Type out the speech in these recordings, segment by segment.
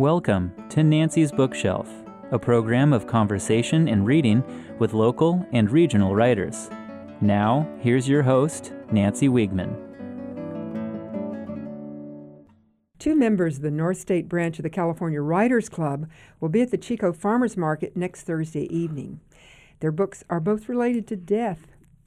Welcome to Nancy's Bookshelf, a program of conversation and reading with local and regional writers. Now, here's your host, Nancy Wiegman. Two members of the North State branch of the California Writers Club will be at the Chico Farmers Market next Thursday evening. Their books are both related to death.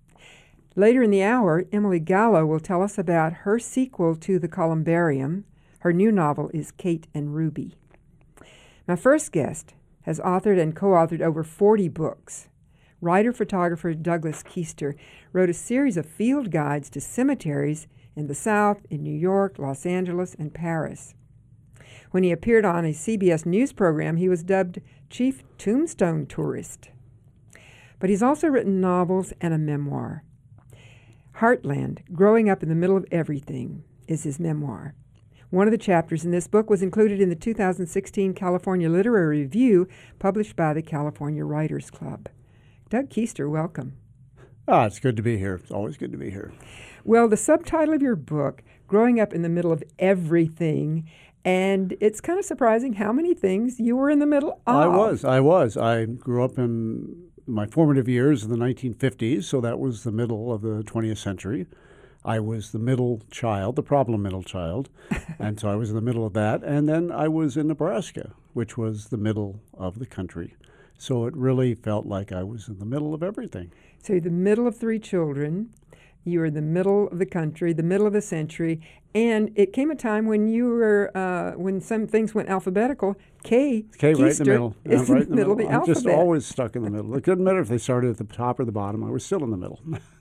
Later in the hour, Emily Gallo will tell us about her sequel to The Columbarium. Her new novel is Kate and Ruby. My first guest has authored and co-authored over 40 books. Writer-photographer Douglas Keister wrote a series of field guides to cemeteries in the South, in New York, Los Angeles, and Paris. When he appeared on a CBS News program, he was dubbed Chief Tombstone Tourist. But he's also written novels and a memoir. Heartland, Growing Up in the Middle of Everything, is his memoir. One of the chapters in this book was included in the 2016 California Literary Review published by the California Writers Club. Doug Keister, welcome. It's good to be here. It's always good to be here. Well, the subtitle of your book, Growing Up in the Middle of Everything, and it's kind of surprising how many things you were in the middle of. I was. I grew up in my formative years in the 1950s, so that was the middle of the 20th century. I was the middle child, the problem middle child, and so I was in the middle of that. And then I was in Nebraska, which was the middle of the country. So it really felt like I was in the middle of everything. So you're the middle of three children. You were the middle of the country, the middle of the century, and it came a time when you were, when some things went alphabetical. K right in the middle. Is right in the middle of the I'm alphabet. just always stuck in the middle. It didn't matter if they started at the top or the bottom. I was still in the middle.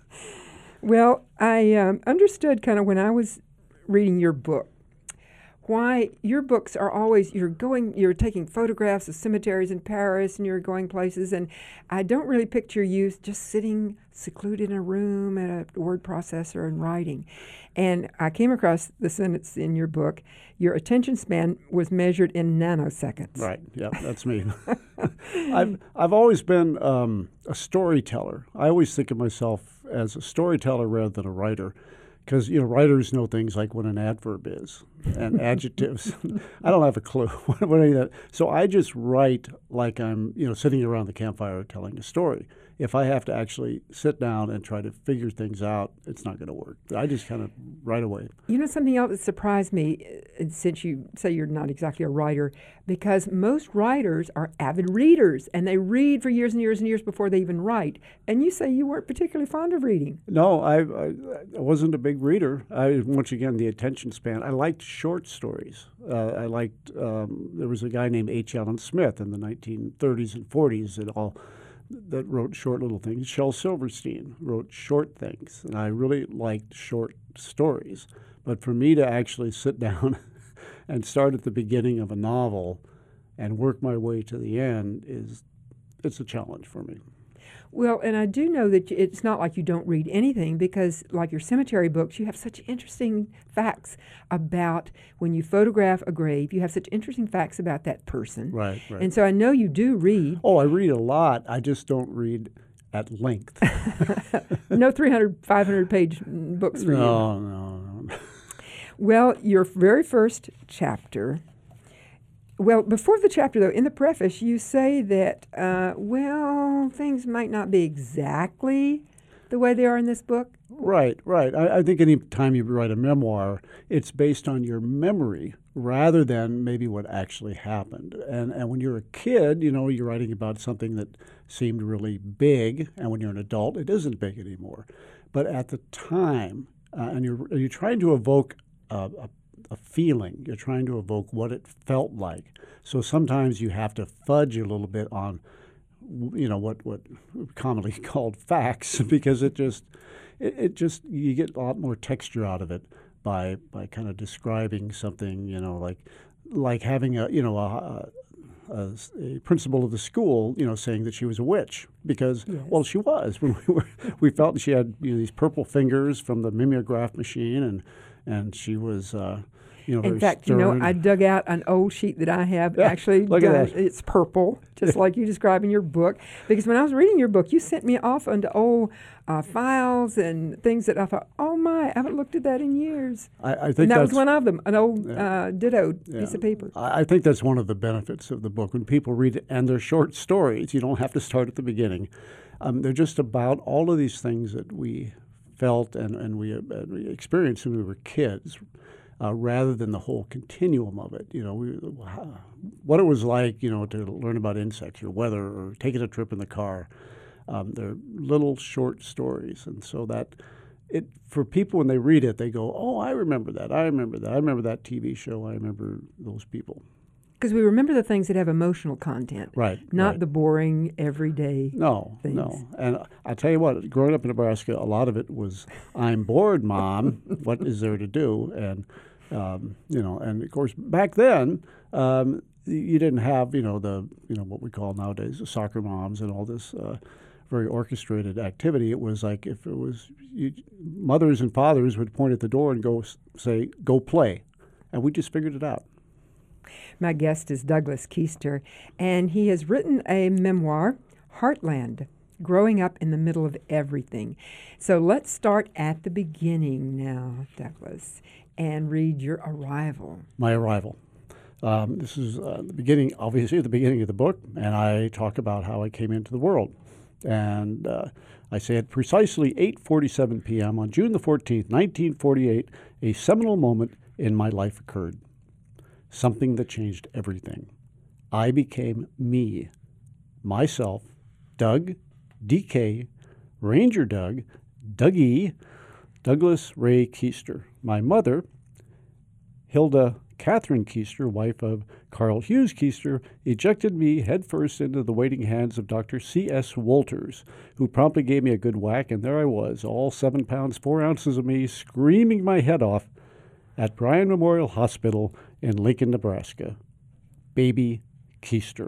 Well, I understood kind of when I was reading your book why your books are always, you're taking photographs of cemeteries in Paris and you're going places, and I don't really picture you just sitting secluded in a room at a word processor and writing. And I came across the sentence in your book, your attention span was measured in nanoseconds. Right, yeah, that's me. I've always been a storyteller. I always think of myself as a storyteller rather than a writer. Because, writers know things like what an adverb is and adjectives. I don't have a clue what any of that. So I just write like I'm, sitting around the campfire telling a story. If I have to actually sit down and try to figure things out, it's not going to work. I just kind of write away. Something else that surprised me, since you say you're not exactly a writer, because most writers are avid readers, and they read for years and years and years before they even write. And you say you weren't particularly fond of reading. No, I wasn't a big reader. Once again, the attention span. I liked short stories. I liked, there was a guy named H. Allen Smith in the 1930s and 40s that wrote short little things. Shel Silverstein wrote short things, and I really liked short stories. But for me to actually sit down and start at the beginning of a novel and work my way to the end it's a challenge for me. Well, and I do know that it's not like you don't read anything, because like your cemetery books, you have such interesting facts about when you photograph a grave, you have such interesting facts about that person. Right. And so I know you do read. Oh, I read a lot. I just don't read at length. No 300, 500-page books for you. No. Well, your very first chapter. Well, before the chapter, though, in the preface, you say that, things might not be exactly the way they are in this book. Right. I think any time you write a memoir, it's based on your memory rather than maybe what actually happened. And when you're a kid, you're writing about something that seemed really big, and when you're an adult, it isn't big anymore. But at the time, and you're trying to evoke a feeling. You're trying to evoke what it felt like. So sometimes you have to fudge a little bit on, what commonly called facts, because it just you get a lot more texture out of it by kind of describing something, like having a principal of the school, saying that she was a witch, because Yes. Well, she was. When we felt she had these purple fingers from the mimeograph machine, and she was. you know, In very fact, stern. I dug out an old sheet that I have Yeah, actually look at done. that. It's purple, just like you describe in your book. Because when I was reading your book, you sent me off onto old files and things that I thought, oh my, I haven't looked at that in years. I think And that that's was one of them, an old Yeah. ditto piece of paper. I think that's one of the benefits of the book. When people read it, and they're short stories, you don't have to start at the beginning. They're just about all of these things that we felt and we experienced when we were kids, rather than the whole continuum of it. You know, what it was like, you know, to learn about insects or weather or taking a trip in the car. They're little short stories, and so that for people when they read it, they go, "Oh, I remember that. I remember that. I remember that TV show. I remember those people." Because we remember the things that have emotional content, Right. not right. the boring everyday. No, things. no. And I tell you what, growing up in Nebraska, a lot of it was, "I'm bored, Mom. What is there to do?" And you know, and of course back then. You didn't have, what we call nowadays the soccer moms and all this very orchestrated activity. It was like if it was mothers and fathers would point at the door and say, "Go play," and we just figured it out. My guest is Douglas Keister, and he has written a memoir, Heartland, Growing Up in the Middle of Everything. So let's start at the beginning now, Douglas, and read your arrival. My arrival. This is the beginning, obviously, the beginning of the book, and I talk about how I came into the world. And I say at precisely 8:47 p.m. on June the 14th, 1948, a seminal moment in my life occurred. Something that changed everything. I became me, myself, Doug, DK, Ranger Doug, Dougie, Douglas Ray Keister. My mother, Hilda Catherine Keister, wife of Carl Hughes Keister, ejected me headfirst into the waiting hands of Dr. C.S. Wolters, who promptly gave me a good whack, and there I was, all 7 pounds 4 ounces of me, screaming my head off at Bryan Memorial Hospital in Lincoln, Nebraska. Baby Keister.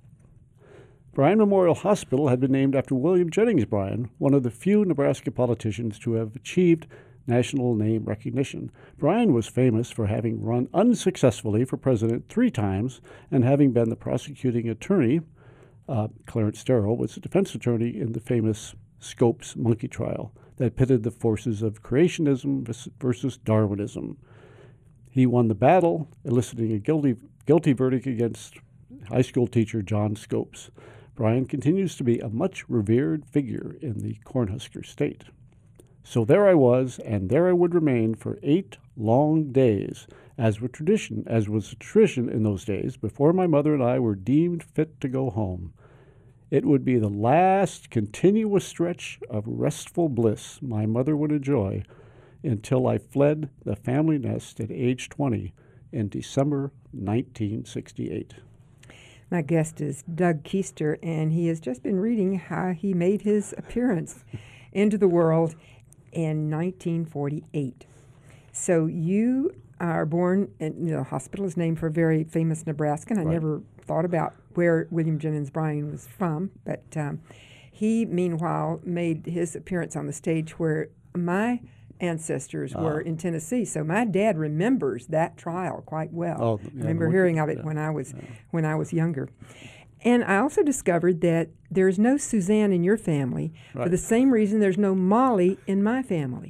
Bryan Memorial Hospital had been named after William Jennings Bryan, one of the few Nebraska politicians to have achieved national name recognition. Bryan was famous for having run unsuccessfully for president 3 times and having been the prosecuting attorney. Clarence Darrow was the defense attorney in the famous Scopes monkey trial that pitted the forces of creationism versus Darwinism. He won the battle, eliciting a guilty verdict against high school teacher John Scopes. Bryan continues to be a much revered figure in the Cornhusker state. So there I was, and there I would remain for 8 long days, as was a tradition in those days, before my mother and I were deemed fit to go home. It would be the last continuous stretch of restful bliss my mother would enjoy until I fled the family nest at age 20 in December 1968. My guest is Doug Keister, and he has just been reading how he made his appearance into the world in 1948. So you are born, and the hospital is named for a very famous Nebraskan. I Right. never thought about where William Jennings Bryan was from, but he, meanwhile, made his appearance on the stage where my ancestors were in Tennessee. So my dad remembers that trial quite well. Oh, yeah, I remember the hearing monkey- of it yeah. when I was younger. And I also discovered that there's no Suzanne in your family for Right. the same reason there's no Molly in my family.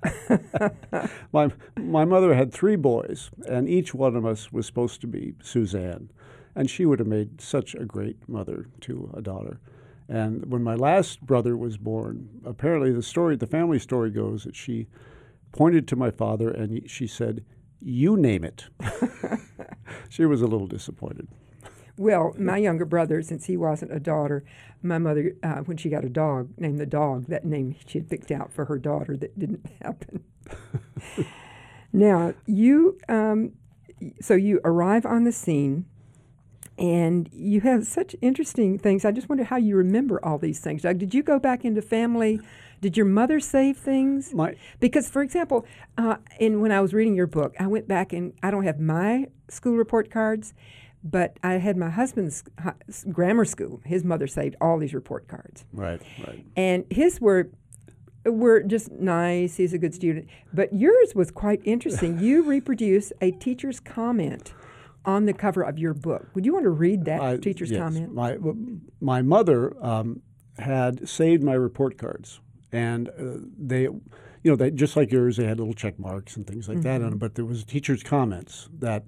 My mother had 3 boys, and each one of us was supposed to be Suzanne. And she would have made such a great mother to a daughter. And when my last brother was born, apparently the family story goes that she pointed to my father and she said, "You name it." She was a little disappointed. Well, my younger brother, since he wasn't a daughter, my mother, when she got a dog, named the dog that name she had picked out for her daughter. That didn't happen. Now, so you arrive on the scene, and you have such interesting things. I just wonder how you remember all these things. Doug, did you go back into family? Did your mother save things? Because, for example, when I was reading your book, I went back and I don't have my school report cards, but I had my husband's grammar school. His mother saved all these report cards. Right. And his were were just nice. He's a good student. But yours was quite interesting. You reproduce a teacher's comment on the cover of your book. Would you want to read that teacher's yes. comment? My mother had saved my report cards, and they just like yours, they had little check marks and things like that on them. But there was teachers' comments that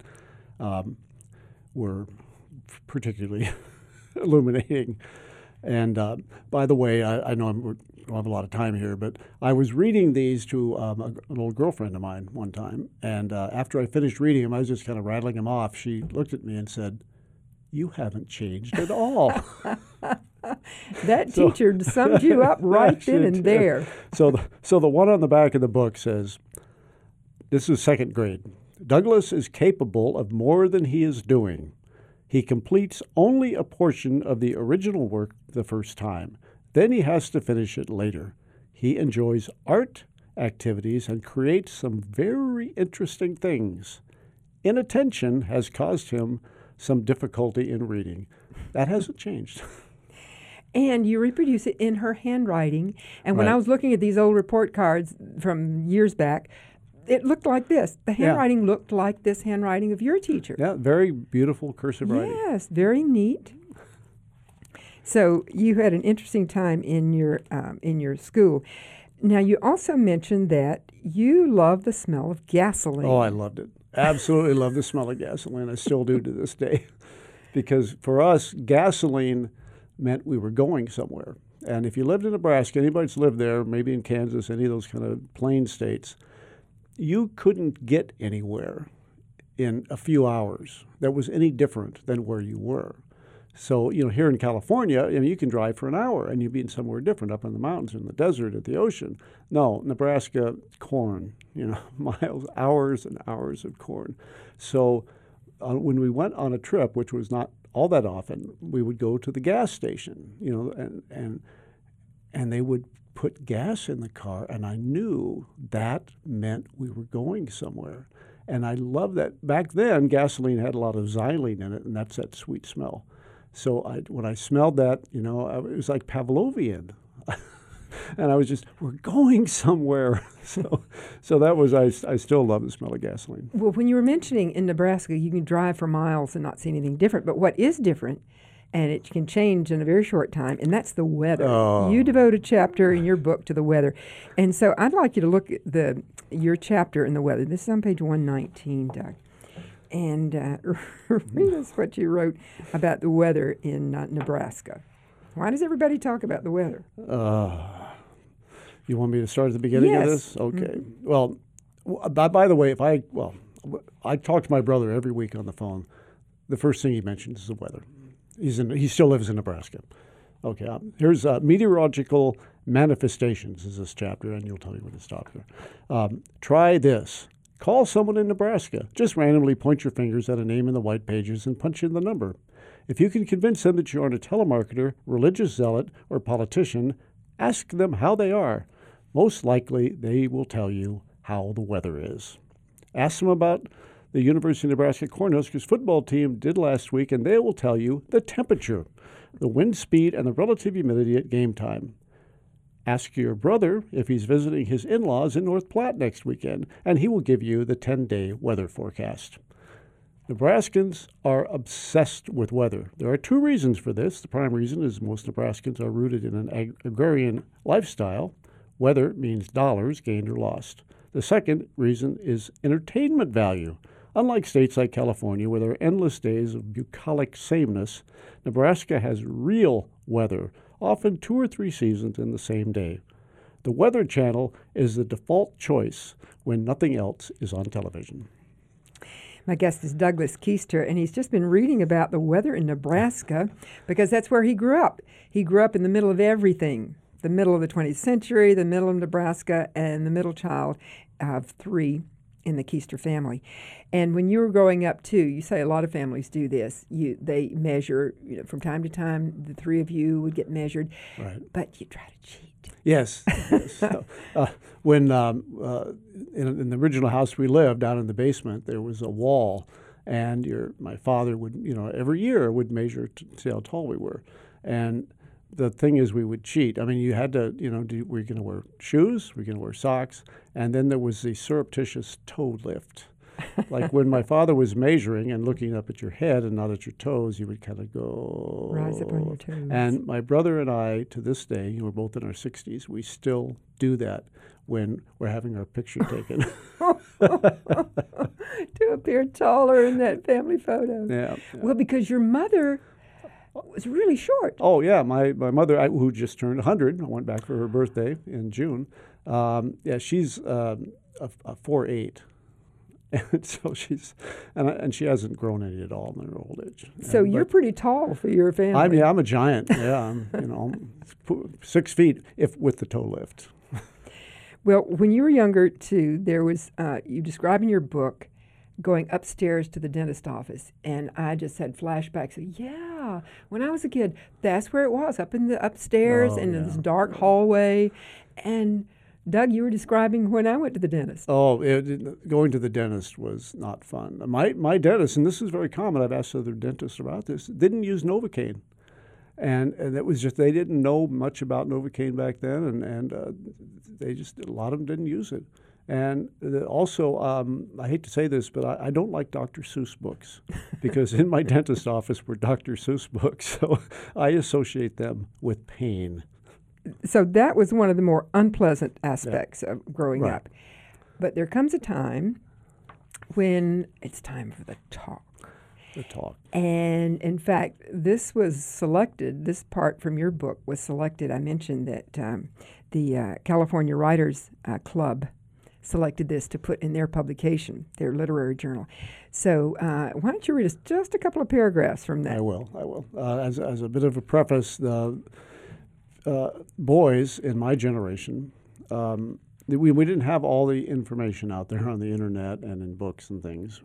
were particularly illuminating. And by the way, I know we don't have a lot of time here, but I was reading these to an old girlfriend of mine one time, and after I finished reading them, I was just kind of rattling them off. She looked at me and said, "You haven't changed at all." That teacher summed you up right then and there. So the one on the back of the book says, this is second grade, "Douglas is capable of more than he is doing. He completes only a portion of the original work the first time. Then he has to finish it later. He enjoys art activities and creates some very interesting things. Inattention has caused him some difficulty in reading." That hasn't changed. And you reproduce it in her handwriting. And when Right. I was looking at these old report cards from years back, it looked like this. The handwriting looked like this handwriting of your teacher. Yeah, very beautiful cursive writing. Yes, very neat. So you had an interesting time in your school. Now you also mentioned that you love the smell of gasoline. Oh, I loved it. Absolutely love the smell of gasoline. I still do to this day. Because for us, gasoline meant we were going somewhere. And if you lived in Nebraska, anybody that's lived there, maybe in Kansas, any of those kind of plain states, you couldn't get anywhere in a few hours that was any different than where you were. So, here in California, you can drive for an hour and you'd be in somewhere different, up in the mountains, in the desert, at the ocean. No, Nebraska, corn, miles, hours and hours of corn. So when we went on a trip, which was not all that often, we would go to the gas station, and they would put gas in the car, and I knew that meant we were going somewhere. And I love that. Back then, gasoline had a lot of xylene in it, and that's that sweet smell. So when I smelled that, it was like Pavlovian. And I was just, we're going somewhere. So that was, I still love the smell of gasoline. Well, when you were mentioning in Nebraska, you can drive for miles and not see anything different. But what is different, and it can change in a very short time, and that's the weather. Oh. You devote a chapter in your book to the weather. And so I'd like you to look at your chapter in the weather. This is on page 119, Doug. And read us what you wrote about the weather in Nebraska. Why does everybody talk about the weather? You want me to start at the beginning of this? Okay. Well, by the way, I talk to my brother every week on the phone. The first thing he mentions is the weather. He still lives in Nebraska. Okay. Here's meteorological manifestations is this chapter, and you'll tell me when to stop there. Try this. Call someone in Nebraska. Just randomly point your fingers at a name in the white pages and punch in the number. If you can convince them that you aren't a telemarketer, religious zealot, or politician, ask them how they are. Most likely, they will tell you how the weather is. Ask them about the University of Nebraska Cornhuskers football team did last week, and they will tell you the temperature, the wind speed, and the relative humidity at game time. Ask your brother if he's visiting his in-laws in North Platte next weekend, and he will give you the 10-day weather forecast. Nebraskans are obsessed with weather. There are two reasons for this. The prime reason is most Nebraskans are rooted in an agrarian lifestyle. Weather means dollars gained or lost. The second reason is entertainment value. Unlike states like California, where there are endless days of bucolic sameness, Nebraska has real weather, often 2 or 3 seasons in the same day. The Weather Channel is the default choice when nothing else is on television. My guest is Douglas Keister, and he's just been reading about the weather in Nebraska because that's where he grew up. He grew up in the middle of everything, the middle of the 20th century, the middle of Nebraska, and the middle child of 3 in the Keister family. And when you were growing up, too, you say a lot of families do this. They measure, from time to time, the 3 of you would get measured. Right. But you try to cheat. Yes. When in the original house we lived, down in the basement, there was a wall, and my father would, every year would measure to see how tall we were. And the thing is, we would cheat. I mean, you had to, were you going to wear shoes? Were you going to wear socks? And then there was the surreptitious toe lift. Like when my father was measuring and looking up at your head and not at your toes, you would kind of go. Rise up on your toes. And my brother and I, to this day, we're both in our 60s, we still do that when we're having our picture taken. To appear taller in that family photo. Yeah. Well, because your mother was really short. Oh, yeah. My mother, who just turned 100, I went back for her birthday in June. She's a 4'8". And so and she hasn't grown any at all in her old age. So you're pretty tall for your family. I'm a giant. Yeah, I'm 6 feet with the toe lift. Well, when you were younger too, there was you describe in your book going upstairs to the dentist office, and I just had flashbacks of, yeah, when I was a kid, that's where it was, up in the upstairs in this dark hallway. And Doug, you were describing when I went to the dentist. Oh, going to the dentist was not fun. My dentist, and this is very common, I've asked other dentists about this, didn't use Novocaine. And it was just, they didn't know much about Novocaine back then, and they just, a lot of them didn't use it. And also, I hate to say this, but I don't like Dr. Seuss books because in my dentist office were Dr. Seuss books, so I associate them with pain. So that was one of the more unpleasant aspects of growing Right. up. But there comes a time when it's time for the talk. The talk. And in fact, this part from your book was selected. I mentioned that the California Writers Club selected this to put in their publication, their literary journal. So why don't you read us just a couple of paragraphs from that? I will. As a bit of a preface, the boys in my generation, we didn't have all the information out there on the internet and in books and things.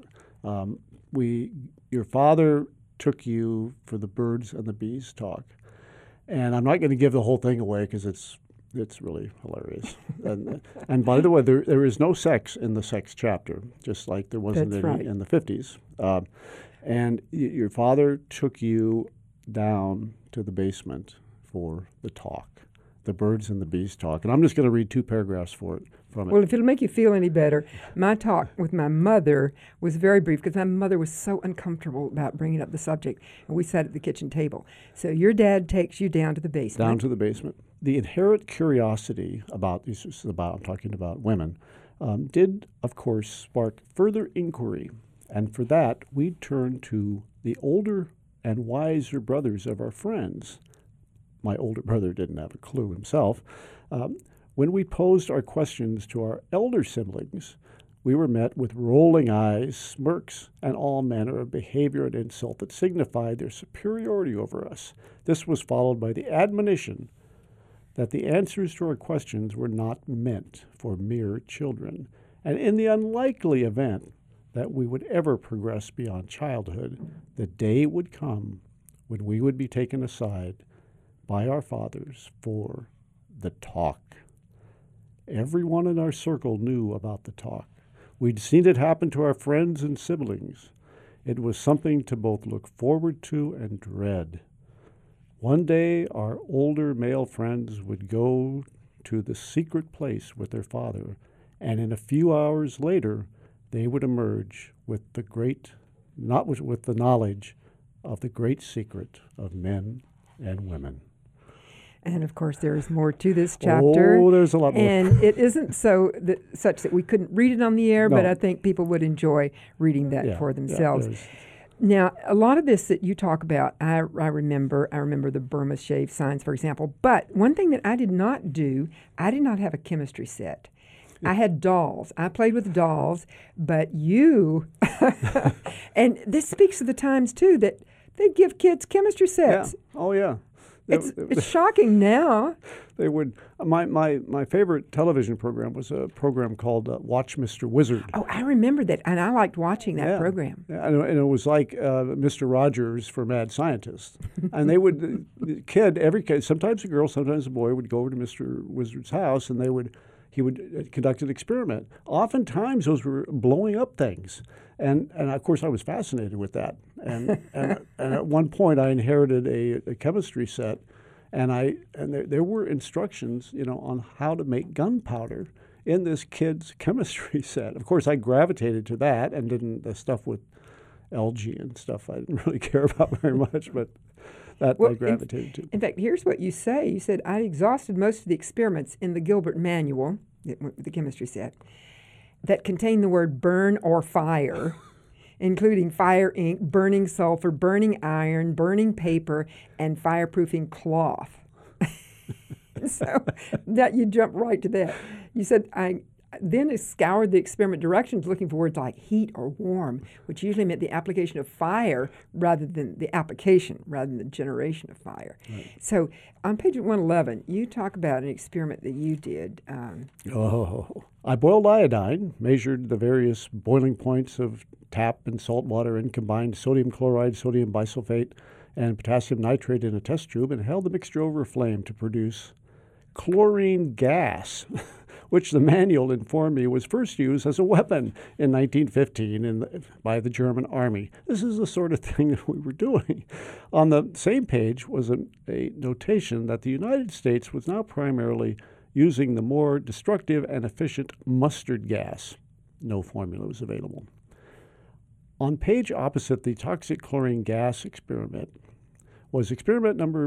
Your father took you for the birds and the bees talk, and I'm not going to give the whole thing away because it's really hilarious. And by the way, there is no sex in the sex chapter, just like there wasn't That's any right. in the 50s. And your father took you down to the basement for the talk, the birds and the bees talk. And I'm just going to read 2 paragraphs from it. Well, if it'll make you feel any better, my talk with my mother was very brief because my mother was so uncomfortable about bringing up the subject, and we sat at the kitchen table. So your dad takes you down to the basement. Down to the basement. The inherent curiosity I'm talking about women, did, of course, spark further inquiry. And for that, we'd turn to the older and wiser brothers of our friends. My older brother didn't have a clue himself. When we posed our questions to our elder siblings, we were met with rolling eyes, smirks, and all manner of behavior and insult that signified their superiority over us. This was followed by the admonition that the answers to our questions were not meant for mere children, and in the unlikely event that we would ever progress beyond childhood, the day would come when we would be taken aside by our fathers for the talk. Everyone in our circle knew about the talk. We'd seen it happen to our friends and siblings. It was something to both look forward to and dread. One day, our older male friends would go to the secret place with their father, and in a few hours later, they would emerge with the knowledge of the great secret of men and women. And of course, there is more to this chapter. Oh, there's a lot more. And it isn't such that we couldn't read it on the air, but No. I think people would enjoy reading that for themselves. there's- Now, a lot of this that you talk about, I remember the Burma shave signs, for example. But one thing that I did not do, I did not have a chemistry set. I had dolls. I played with dolls, but you, and this speaks to the times too, that they give kids chemistry Yeah. sets. Oh, yeah. It's shocking now. They would. My favorite television program was a program called Watch Mr. Wizard. Oh, I remember that, and I liked watching that program. Yeah, and it was like Mr. Rogers for Mad Scientists. And they would, every kid, sometimes a girl, sometimes a boy, would go over to Mr. Wizard's house, and he would conduct an experiment. Oftentimes, those were blowing up things. And of course, I was fascinated with that. And at one point, I inherited a chemistry set, And there were instructions, on how to make gunpowder in this kid's chemistry set. Of course, I gravitated to that and didn't the stuff with algae and stuff I didn't really care about very much, but that I gravitated to. In fact, here's what you say. You said, I exhausted most of the experiments in the Gilbert manual, the chemistry set, that contain the word burn or fire, including fire ink, burning sulfur, burning iron, burning paper, and fireproofing cloth. So that you jump right to that. You said, I then scoured the experiment directions looking for words like heat or warm, which usually meant the application of fire rather than the generation of fire. Right. So on page 111, you talk about an experiment that you did. I boiled iodine, measured the various boiling points of tap and salt water, and combined sodium chloride, sodium bisulfate, and potassium nitrate in a test tube, and held the mixture over a flame to produce chlorine gas, which the manual informed me was first used as a weapon in 1915 by the German army. This is the sort of thing that we were doing. On the same page was a notation that the United States was now primarily using the more destructive and efficient mustard gas. No formula was available. On page opposite the toxic chlorine gas experiment was experiment number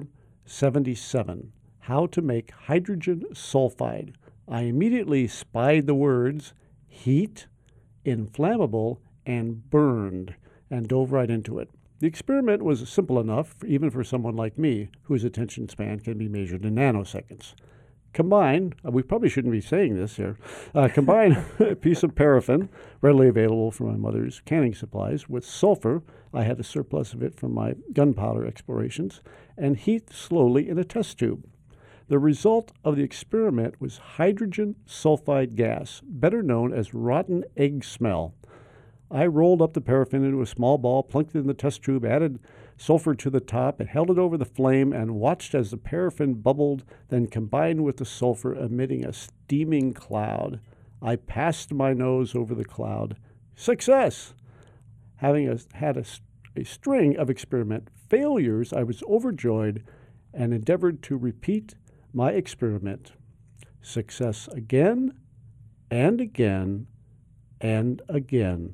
77, how to make hydrogen sulfide. I immediately spied the words heat, inflammable, and burned, and dove right into it. The experiment was simple enough, even for someone like me, whose attention span can be measured in nanoseconds. Combine, we probably shouldn't be saying this here, combine a piece of paraffin, readily available from my mother's canning supplies, with sulfur, I had a surplus of it from my gunpowder explorations, and heat slowly in a test tube. The result of the experiment was hydrogen sulfide gas, better known as rotten egg smell. I rolled up the paraffin into a small ball, plunked it in the test tube, added sulfur to the top, and held it over the flame and watched as the paraffin bubbled, then combined with the sulfur, emitting a steaming cloud. I passed my nose over the cloud. Success! Having had a string of experiment failures, I was overjoyed and endeavored to repeat my experiment. Success again and again and again.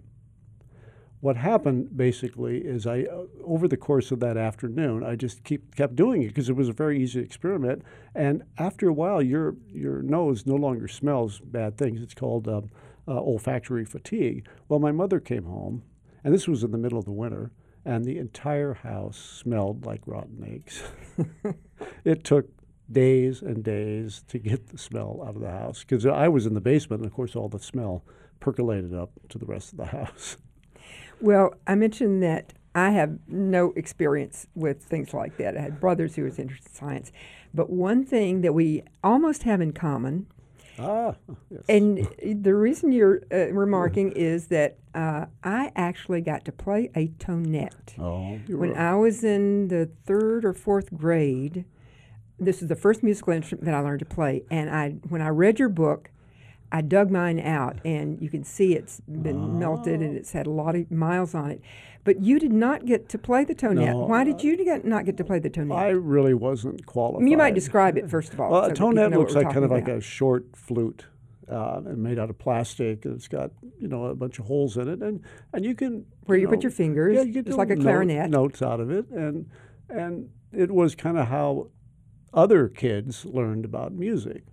What happened basically is over the course of that afternoon, I just kept doing it because it was a very easy experiment. And after a while, your nose no longer smells bad things. It's called olfactory fatigue. Well, my mother came home, and this was in the middle of the winter, and the entire house smelled like rotten eggs. It took days and days to get the smell out of the house because I was in the basement, and of course all the smell percolated up to the rest of the house. Well, I mentioned that I have no experience with things like that. I had brothers who was interested in science. But one thing that we almost have in common, yes. And the reason you're remarking is that I actually got to play a tonette. When I was in the 3rd or 4th grade. This is the first musical instrument that I learned to play. And when I read your book, I dug mine out, and you can see it's been melted, and it's had a lot of miles on it. But you did not get to play the tonette. No, Why did you not get to play the tonette? I really wasn't qualified. You might describe it, first of all. Well, a tonette looks like kind of like a short flute, and made out of plastic. And it's got a bunch of holes in it, and you can where you put your fingers. Yeah, you get just like a clarinet. Notes out of it, and it was kind of how other kids learned about music.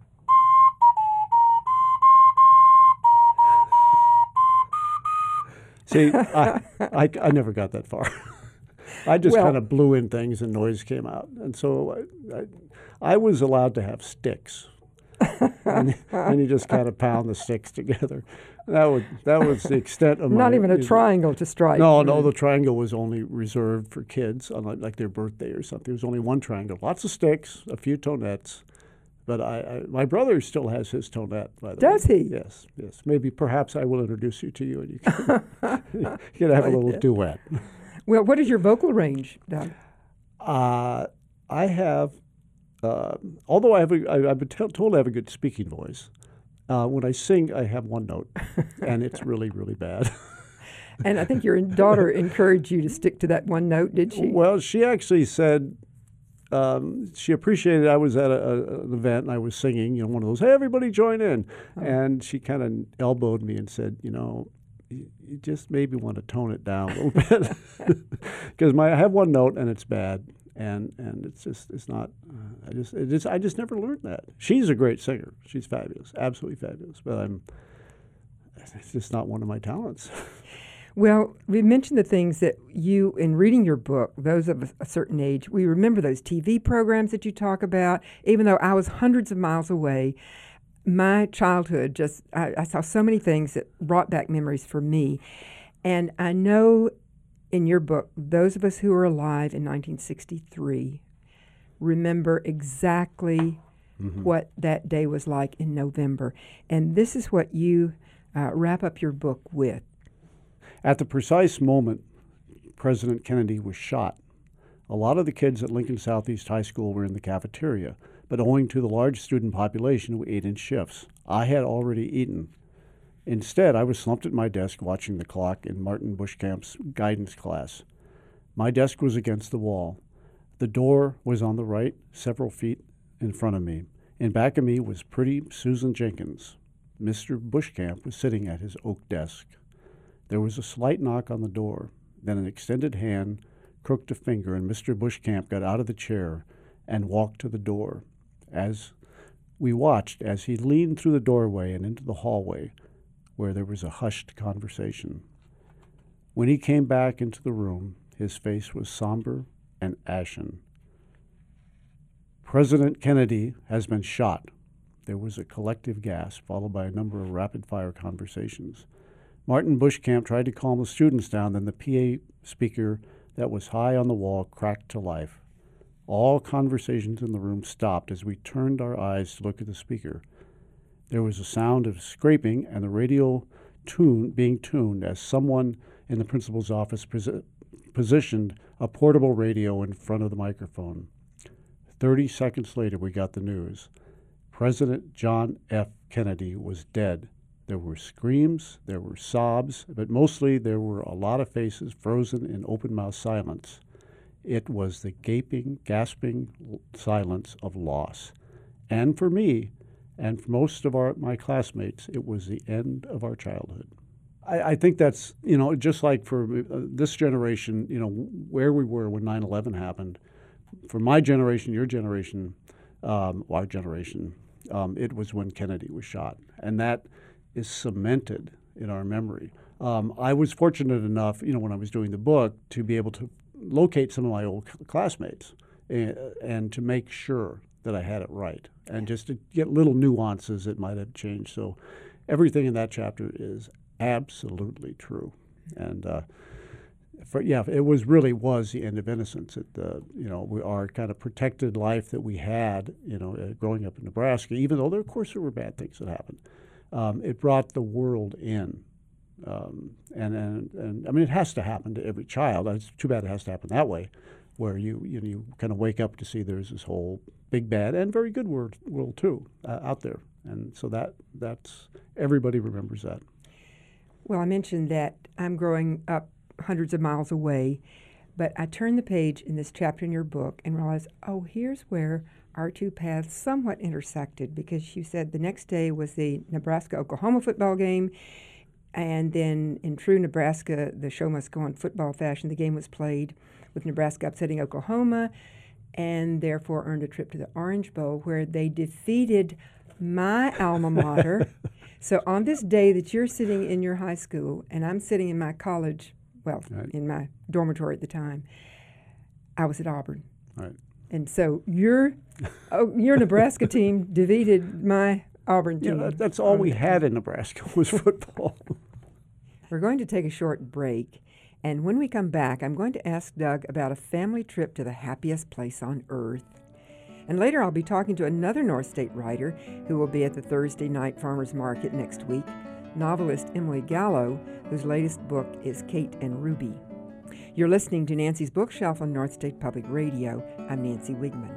See, I never got that far. I just kind of blew in things and noise came out. And so I was allowed to have sticks. and you just kind of pound the sticks together. That was the extent of my... Not even a triangle to strike. No, the triangle was only reserved for kids, unlike like their birthday or something. There was only one triangle. Lots of sticks, a few tonettes. But my brother still has his tonette, by the way. Does he? Yes. Perhaps I will introduce you to you, and you can have a little duet. Well, what is your vocal range, Doug? I have, although I've been told I have a good speaking voice. When I sing, I have one note, and it's really, really bad. And I think your daughter encouraged you to stick to that one note, did she? Well, she actually said, she appreciated I was at an event and I was singing, one of those, hey, everybody join in. Oh. And she kind of elbowed me and said, you just maybe want to tone it down a little bit. Because I have one note and it's bad. And it's not, I just never learned that. She's a great singer. She's fabulous, absolutely fabulous. But it's just not one of my talents. Well, we mentioned the things that you, in reading your book, those of a certain age, we remember those TV programs that you talk about. Even though I was hundreds of miles away, my childhood I saw so many things that brought back memories for me. And I know in your book, those of us who are alive in 1963 remember exactly what that day was like in November. And this is what you wrap up your book with. At the precise moment President Kennedy was shot, a lot of the kids at Lincoln Southeast High School were in the cafeteria, but owing to the large student population, we ate in shifts. I had already eaten. Instead, I was slumped at my desk watching the clock in Martin Bushcamp's guidance class. My desk was against the wall. The door was on the right, several feet in front of me. In back of me was pretty Susan Jenkins. Mr. Bushcamp was sitting at his oak desk. There was a slight knock on the door, then an extended hand crooked a finger, and Mr. Bushcamp got out of the chair and walked to the door. As we watched, as he leaned through the doorway and into the hallway, where there was a hushed conversation. When he came back into the room, his face was somber and ashen. President Kennedy has been shot. There was a collective gasp, followed by a number of rapid-fire conversations. Martin Bushcamp tried to calm the students down, then the PA speaker that was high on the wall cracked to life. All conversations in the room stopped as we turned our eyes to look at the speaker. There was a sound of scraping and the radio being tuned as someone in the principal's office positioned a portable radio in front of the microphone. 30 seconds later, we got the news. President John F. Kennedy was dead. There were screams, there were sobs, but mostly there were a lot of faces frozen in open-mouthed silence. It was the gaping, gasping silence of loss. And for me, and for most of my classmates, it was the end of our childhood. I think that's, just like for this generation, where we were when 9/11 happened. For my generation, your generation, our generation, it was when Kennedy was shot. And that is cemented in our memory. I was fortunate enough, when I was doing the book, to be able to locate some of my old classmates and to make sure that I had it right, and just to get little nuances that might have changed. So everything in that chapter is absolutely true. And it was the end of innocence. Our kind of protected life that we had, growing up in Nebraska, even though of course there were bad things that happened. It brought the world in. And I mean, it has to happen to every child. It's too bad it has to happen that way, where you kind of wake up to see there's this whole big, bad, and very good world too out there. And so that's everybody remembers that. Well, I mentioned that I'm growing up hundreds of miles away, but I turned the page in this chapter in your book and realized, here's where our two paths somewhat intersected, because you said the next day was the Nebraska-Oklahoma football game, and then in true Nebraska, the show must go on football fashion. The game was played with Nebraska upsetting Oklahoma and therefore earned a trip to the Orange Bowl, where they defeated my alma mater. So on this day that you're sitting in your high school and I'm sitting in my college, in my dormitory at the time, I was at Auburn. Right. And so your Nebraska team defeated my Auburn team. Yeah, that's all we had in Nebraska was football. We're going to take a short break, and when we come back, I'm going to ask Doug about a family trip to the happiest place on earth. And later I'll be talking to another North State writer who will be at the Thursday night farmers market next week, novelist Emily Gallo, whose latest book is Kate and Ruby. You're listening to Nancy's Bookshelf on North State Public Radio. I'm Nancy Wigman.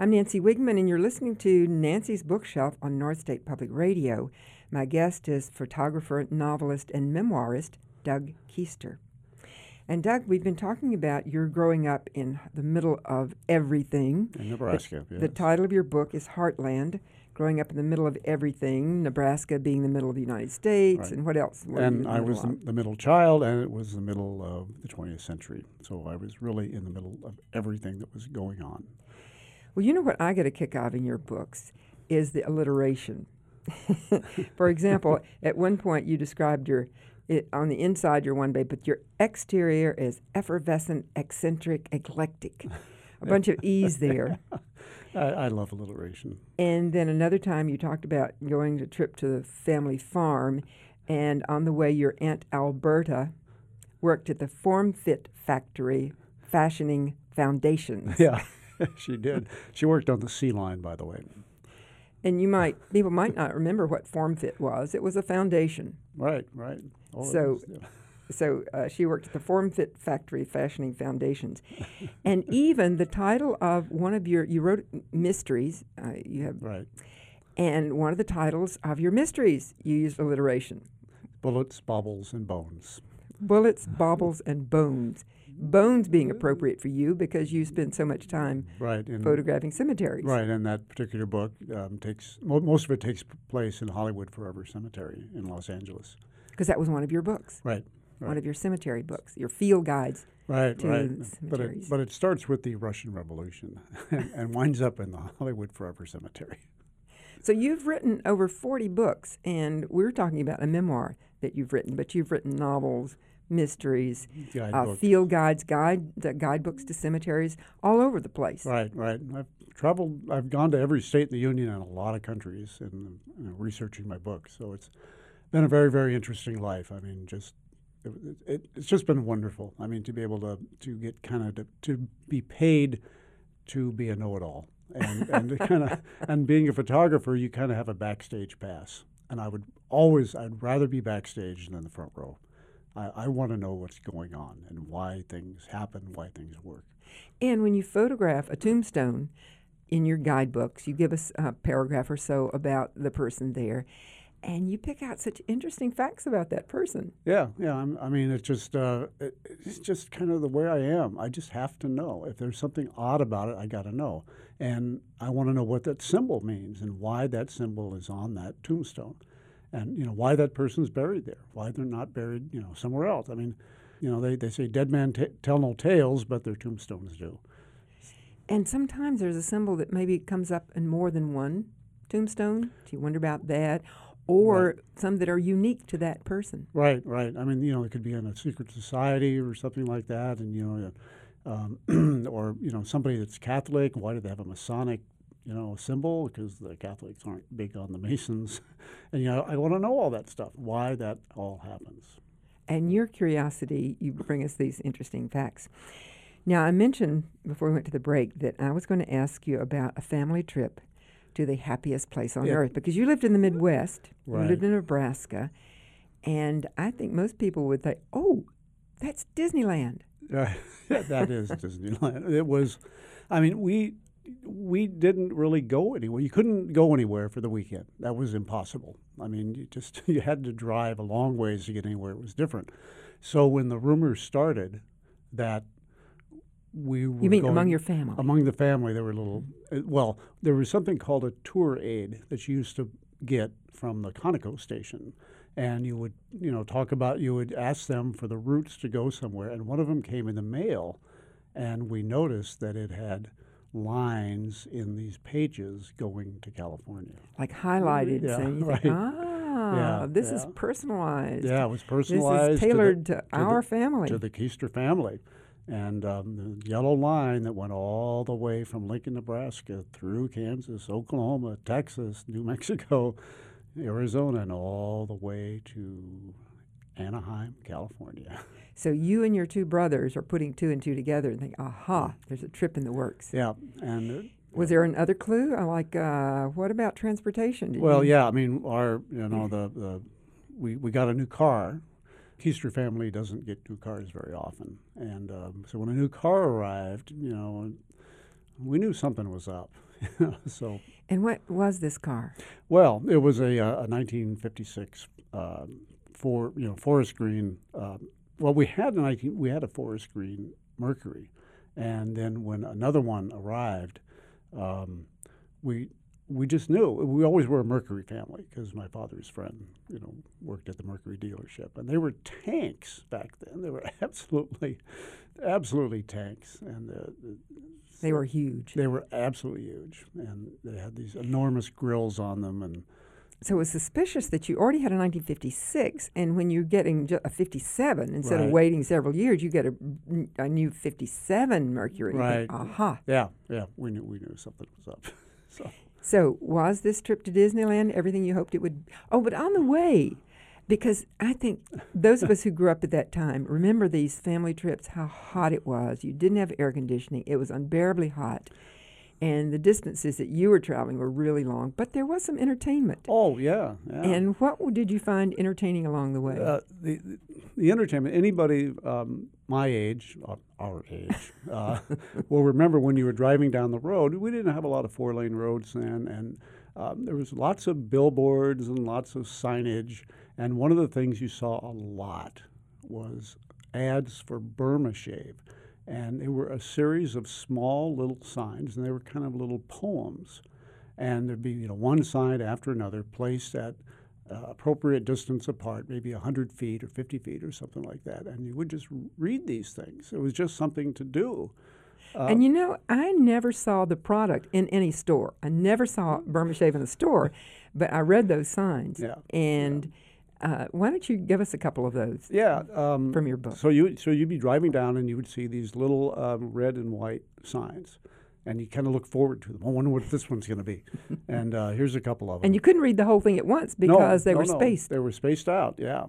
I'm Nancy Wigman, and you're listening to Nancy's Bookshelf on North State Public Radio. My guest is photographer, novelist, and memoirist Doug Keister. And Doug, we've been talking about your growing up in the middle of everything. In Nebraska, yes. The title of your book is Heartland, growing up in the middle of everything, Nebraska being the middle of the United States, Right. and what else? And I was the middle child, and it was the middle of the 20th century. So I was really in the middle of everything that was going on. Well, you know what I get a kick out of in your books is the alliteration. For example, at one point you described on the inside you're one way, but your exterior is effervescent, eccentric, eclectic. A bunch of E's there. I love alliteration. And then another time you talked about going to a trip to the family farm, and on the way your Aunt Alberta worked at the Form Fit factory fashioning foundations. Yeah, she did. She worked on the sea line, by the way. And people might not remember what Form Fit was. It was a foundation. Right. Oh, So she worked at the Form Fit factory fashioning foundations. And even the title of one of you wrote mysteries. Right. And one of the titles of your mysteries, you used alliteration. Bullets, baubles, and bones. Bullets, baubles, and bones. Bones being appropriate for you because you spend so much time photographing cemeteries. Right, and that particular book most of it takes place in Hollywood Forever Cemetery in Los Angeles. Because that was one of your books. Right. One of your cemetery books, your field guides. Right. Cemeteries. But it starts with the Russian Revolution and winds up in the Hollywood Forever Cemetery. So you've written over 40 books, and we're talking about a memoir that you've written, but you've written novels, mysteries, field guides, guidebooks to cemeteries, all over the place. Right. I've gone to every state in the Union and a lot of countries in researching my book. So it's been a very, very interesting life. I mean, it's just been wonderful. I mean, to be able to get to be paid to be a know-it-all. And being a photographer, you kind of have a backstage pass. And I'd rather be backstage than in the front row. I want to know what's going on and why things happen, why things work. And when you photograph a tombstone in your guidebooks, you give us a paragraph or so about the person there, and you pick out such interesting facts about that person. Yeah. I mean, it's just kind of the way I am. I just have to know. If there's something odd about it, I got to know. And I want to know what that symbol means and why that symbol is on that tombstone. And, why that person's buried there, why they're not buried, somewhere else. I mean, they say dead men tell no tales, but their tombstones do. And sometimes there's a symbol that maybe comes up in more than one tombstone. Do you wonder about that? Or some that are unique to that person. Right. I mean, it could be in a secret society or something like that. And, or, somebody that's Catholic, why do they have a Masonic symbol? Because the Catholics aren't big on the Masons. And, I want to know all that stuff, why that all happens. And your curiosity, you bring us these interesting facts. Now, I mentioned before we went to the break that I was going to ask you about a family trip to the happiest place on earth, because you lived in the Midwest. Right. You lived in Nebraska. And I think most people would think, oh, that's Disneyland. That is Disneyland. It was, I mean, we didn't really go anywhere. You couldn't go anywhere for the weekend. That was impossible. I mean, you had to drive a long ways to get anywhere. It was different. So when the rumors started that we were You mean among your family? Among the family, there were there was something called a tour aid that you used to get from the Conoco station. And you would, you would ask them for the routes to go somewhere. And one of them came in the mail, and we noticed that it had lines in these pages going to California. Like highlighted. Yeah, so you right. think, this is personalized. Yeah, it was personalized. This is tailored to our family. To the Keister family. And the yellow line that went all the way from Lincoln, Nebraska, through Kansas, Oklahoma, Texas, New Mexico, Arizona, and all the way to Anaheim, California. So you and your two brothers are putting two and two together and think, aha, there's a trip in the works. Yeah. And was there another clue? What about transportation? I mean, we got a new car. Keister family doesn't get new cars very often. And so when a new car arrived, we knew something was up. So, And what was this car? well, it was a 1956 forest green. Well, we had a forest green Mercury, and then when another one arrived, we we just knew. We always were a Mercury family because my father's friend, worked at the Mercury dealership, and they were tanks back then. They were absolutely tanks, and they were huge. They were absolutely huge, and they had these enormous grills on them. And so it was suspicious that you already had a 1956, and when you're getting a 57, instead of Right. waiting several years, you get a new 57 Mercury. You think, Right. aha. yeah, we knew something was up. So was this trip to Disneyland everything you hoped it would? Oh, but on the way, because I think those of us who grew up at that time remember these family trips, how hot it was. You didn't have air conditioning. It was unbearably hot. And the distances that you were traveling were really long, but there was some entertainment. Oh yeah. And what did you find entertaining along the way? The entertainment. Anybody my age, our age, will remember when you were driving down the road. We didn't have a lot of 4-lane roads then, and there was lots of billboards and lots of signage. And one of the things you saw a lot was ads for Burma Shave. And they were a series of small little signs, and they were kind of little poems. And there'd be one sign after another placed at appropriate distance apart, maybe 100 feet or 50 feet or something like that. And you would just read these things. It was just something to do. And I never saw the product in any store. I never saw Burma Shave in a store, but I read those signs. Yeah. And why don't you give us a couple of those? Yeah, from your book. So you'd be driving down and you would see these little red and white signs, and you kind of look forward to them. I wonder what this one's going to be. And here's a couple of them. And you couldn't read the whole thing at once because they were spaced. They were spaced out. Yeah.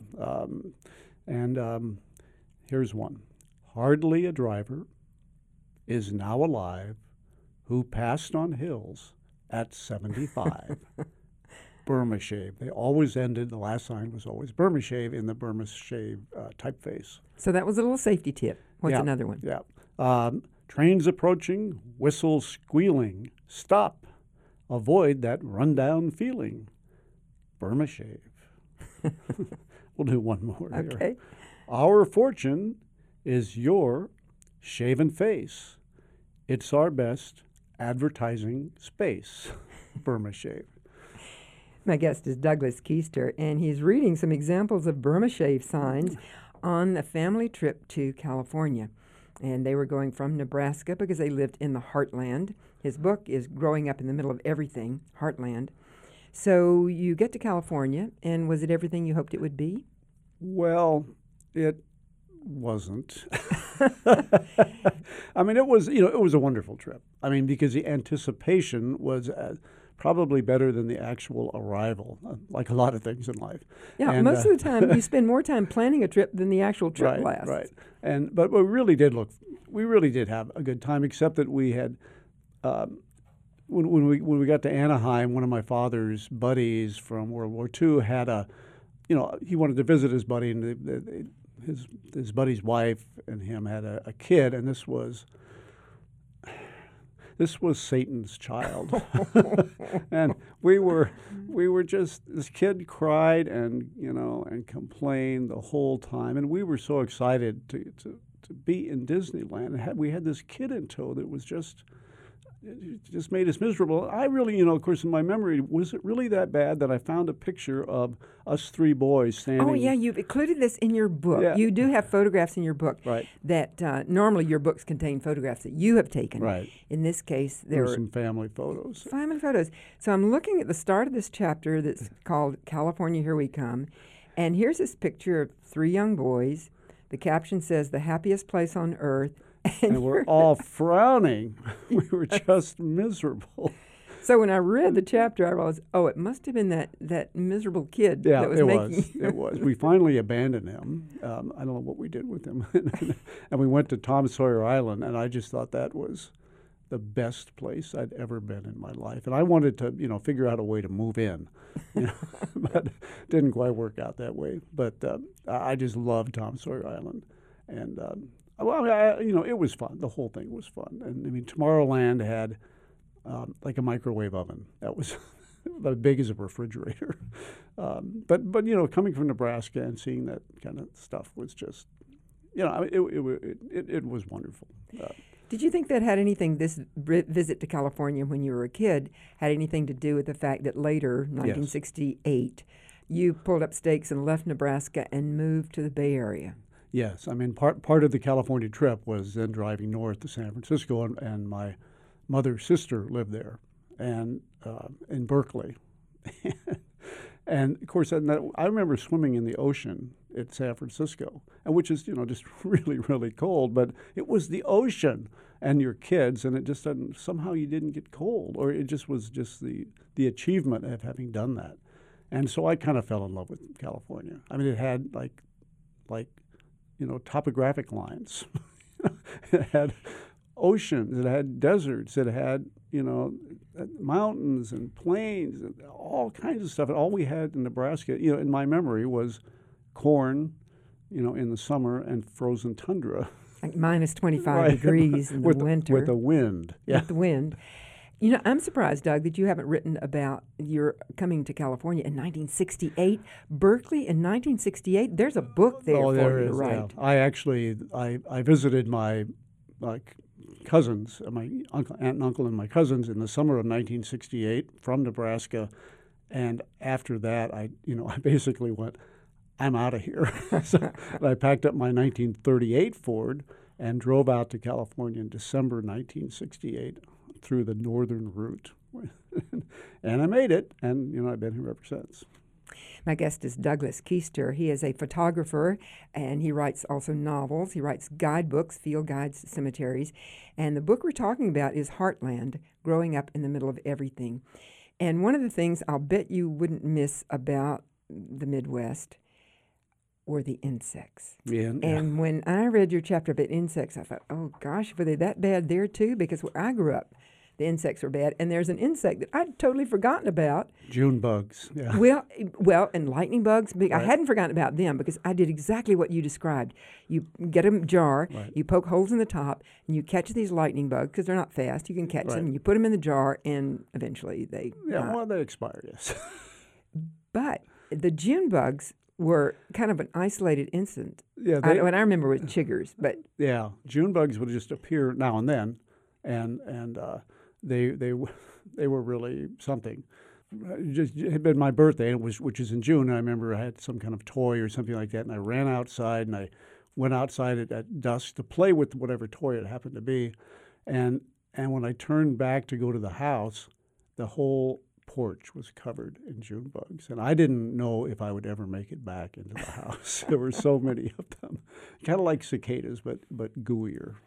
Here's one: hardly a driver is now alive who passed on hills at 75. Burma Shave. They always ended, the last sign was always Burma Shave in the Burma Shave typeface. So that was a little safety tip. What's another one? Yeah. Trains approaching, whistle squealing, stop, avoid that rundown feeling. Burma Shave. We'll do one more here. Okay. Our fortune is your shaven face. It's our best advertising space. Burma Shave. My guest is Douglas Keister, and he's reading some examples of Burma Shave signs on a family trip to California. And they were going from Nebraska because they lived in the heartland. His book is Growing Up in the Middle of Everything, Heartland. So you get to California, and was it everything you hoped it would be? Well, it wasn't. I mean, it was a wonderful trip. I mean, because the anticipation was probably better than the actual arrival, like a lot of things in life. Yeah, and, most of the time you spend more time planning a trip than the actual trip lasts. Right. But we really did have a good time, except that we had when we got to Anaheim, one of my father's buddies from World War II had he wanted to visit his buddy, and his buddy's wife and him had a kid, and this was Satan's child. And we were just, this kid cried and complained the whole time, and we were so excited to be in Disneyland, and we had this kid in tow that was just made us miserable. I really, of course, in my memory, was it really that bad that I found a picture of us three boys standing? Oh, yeah, you've included this in your book. Yeah. You do have photographs in your book. Right. That normally your books contain photographs that you have taken. Right. In this case, There there were were some family photos. family photos. So I'm looking at the start of this chapter that's called California, Here We Come. And here's this picture of 3 young boys. The caption says, "The happiest place on earth." And we're all frowning. We were just miserable. So when I read the chapter, I realized, it must have been that miserable kid that was making. It was. We finally abandoned him. I don't know what we did with him. And we went to Tom Sawyer Island, and I just thought that was the best place I'd ever been in my life. And I wanted to, figure out a way to move in, but didn't quite work out that way. But I just loved Tom Sawyer Island. And it was fun. The whole thing was fun. And I mean, Tomorrowland had like a microwave oven. That was about as big as a refrigerator. But coming from Nebraska and seeing that kind of stuff was just, it was wonderful. Did you think that had anything, this visit to California when you were a kid, had anything to do with the fact that later, 1968, you pulled up stakes and left Nebraska and moved to the Bay Area? Yes. I mean, part of the California trip was then driving north to San Francisco, and my mother's sister lived there, and in Berkeley. And, of course, I remember swimming in the ocean at San Francisco, and which is, just really, really cold. But it was the ocean and your kids, and it just somehow you didn't get cold, or it just was just the achievement of having done that. And so I kind of fell in love with California. I mean, it had like topographic lines. It had oceans, it had deserts, it had, mountains and plains and all kinds of stuff. And all we had in Nebraska, in my memory, was corn, in the summer, and frozen tundra. Like minus 25 degrees in the winter. With the wind. Yeah. With the wind. I'm surprised, Doug, that you haven't written about your coming to California in 1968. Berkeley in 1968, there's a book there for you to write. Yeah. I visited my cousins, my aunt and uncle and my cousins in the summer of 1968 from Nebraska. And after that, I basically went, I'm out of here. So I packed up my 1938 Ford and drove out to California in December 1968 through the northern route. And I made it, and, I've been here ever since. My guest is Douglas Keister. He is a photographer, and he writes also novels. He writes guidebooks, field guides to cemeteries. And the book we're talking about is Heartland, Growing Up in the Middle of Everything. And one of the things I'll bet you wouldn't miss about the Midwest were the insects. Yeah. And when I read your chapter about insects, I thought, oh gosh, were they that bad there too? Because where I grew up, the insects were bad. And there's an insect that I'd totally forgotten about. June bugs. Yeah. Well, and lightning bugs. Right. I hadn't forgotten about them because I did exactly what you described. You get a jar, right. You poke holes in the top, and you catch these lightning bugs because they're not fast. You can catch right. them. You put them in the jar, and eventually they they expire, yes. But the June bugs were kind of an isolated incident. Yeah, what I remember was chiggers, but yeah, June bugs would just appear now and then, and they were really something. It had been my birthday, which is in June. And I remember I had some kind of toy or something like that, and I ran outside and I went outside at dusk to play with whatever toy it happened to be, and when I turned back to go to the house, the whole porch was covered in June bugs, and I didn't know if I would ever make it back into the house. There were so many of them, kind of like cicadas, but gooier.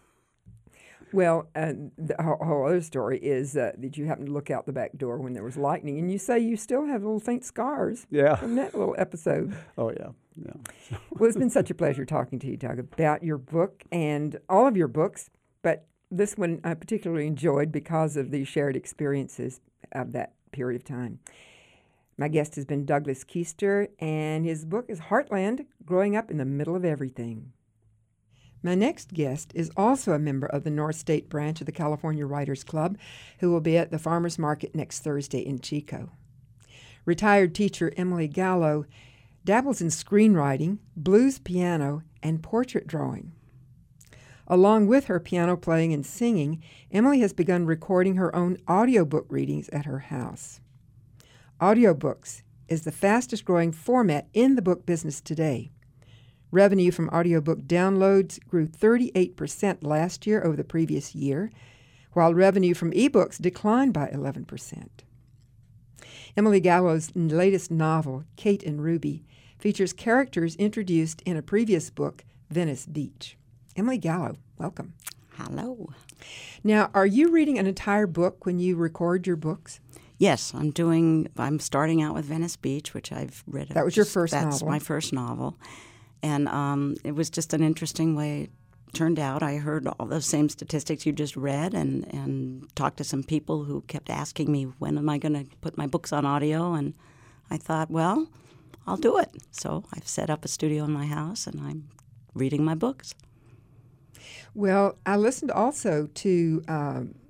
Well, the whole other story is that you happened to look out the back door when there was lightning, and you say you still have little faint scars from that little episode. Oh, yeah. Well, it's been such a pleasure talking to you, Doug, about your book and all of your books, but this one I particularly enjoyed because of the shared experiences of that period of time. My guest has been Douglas Keister, and his book is Heartland, Growing Up in the Middle of Everything. My next guest is also a member of the North State branch of the California Writers Club, who will be at the Farmers Market next Thursday in Chico. Retired teacher Emily Gallo dabbles in screenwriting, blues piano, and portrait drawing. Along with her piano playing and singing, Emily has begun recording her own audiobook readings at her house. Audiobooks is the fastest growing format in the book business today. Revenue from audiobook downloads grew 38% last year over the previous year, while revenue from ebooks declined by 11%. Emily Gallo's latest novel, Kate and Ruby, features characters introduced in a previous book, Venice Beach. Emily Gallo, welcome. Hello. Now, are you reading an entire book when you record your books? Yes, I'm starting out with Venice Beach, which I've read. That was your first novel? That's my first novel. And it was just an interesting way it turned out. I heard all those same statistics you just read and talked to some people who kept asking me, when am I going to put my books on audio? And I thought, well, I'll do it. So I've set up a studio in my house, and I'm reading my books. Well, I listened also to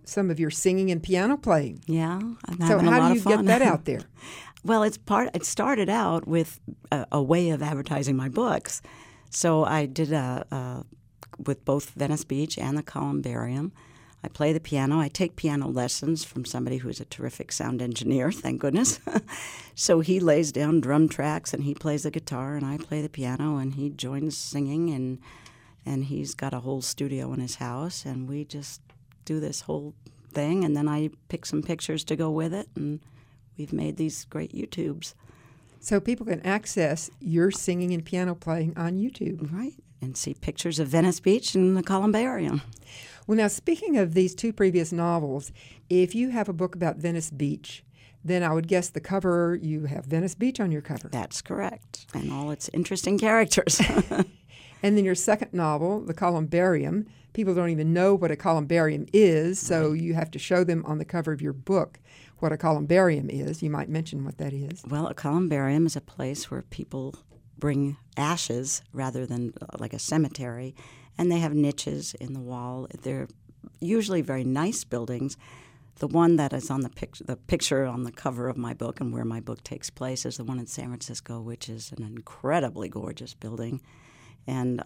some of your singing and piano playing. Yeah, I'm So having a how lot do you of fun. get that out there? Well, it started out with a way of advertising my books. So I did with both Venice Beach and the Columbarium. I play the piano. I take piano lessons from somebody who's a terrific sound engineer, thank goodness. So he lays down drum tracks and he plays the guitar and I play the piano and he joins singing and he's got a whole studio in his house and we just do this whole thing and then I pick some pictures to go with it and we've made these great YouTubes. So people can access your singing and piano playing on YouTube. Right, and see pictures of Venice Beach and the Columbarium. Well, now, speaking of these two previous novels, if you have a book about Venice Beach, then I would guess the cover, you have Venice Beach on your cover. That's correct, and all its interesting characters. And then your second novel, The Columbarium, people don't even know what a columbarium is, so you have to show them on the cover of your book what a columbarium is. You might mention what that is. Well, a columbarium is a place where people bring ashes rather than like a cemetery, and they have niches in the wall. They're usually very nice buildings. The one that is on the picture on the cover of my book and where my book takes place is the one in San Francisco, which is an incredibly gorgeous building. And